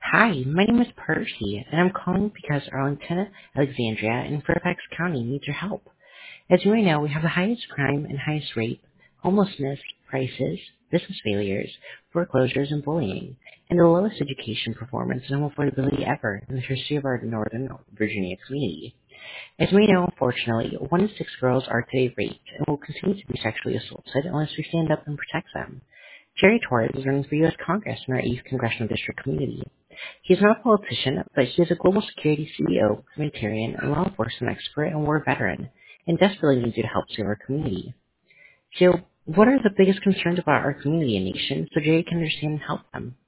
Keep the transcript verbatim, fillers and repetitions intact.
Hi, my name is Percy, and I'm calling because Arlington, Alexandria, and Fairfax County need your help. As you may know, we have the highest crime and highest rape, homelessness, prices, business failures, foreclosures, and bullying, and the lowest education performance and home affordability ever in the history of our Northern Virginia community. As we know, unfortunately, one in six girls are today raped and will continue to be sexually assaulted unless we stand up and protect them. Jerry Torres is running for U S Congress in our eighth Congressional District community. He is not a politician, but he is a global security C E O, humanitarian, and law enforcement expert and war veteran, and desperately needs you to help save our community. So, what are the biggest concerns about our community and nation so Jerry can understand and help them?